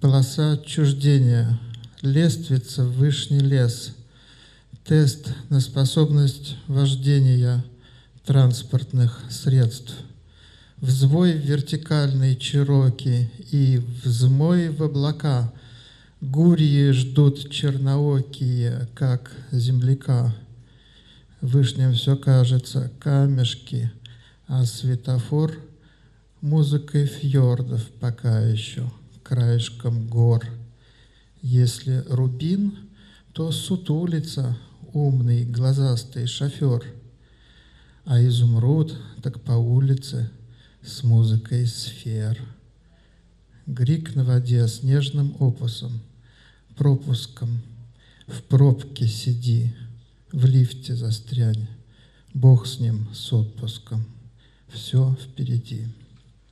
Полоса отчуждения, лествица в вышний лес, тест на способность вождения транспортных средств, взвой вертикальной чероки и взмой в облака, гурьи ждут черноокие, как земляка. Вышним все кажется камешки, а светофор музыкой фьордов пока еще краешком гор. Если рубин, то сутулится умный глазастый шофер, а изумруд так по улице с музыкой сфер. Грик на воде снежным опусом, пропуском, в пробке сиди, в лифте застрянь, Бог с ним, с отпуском, все впереди.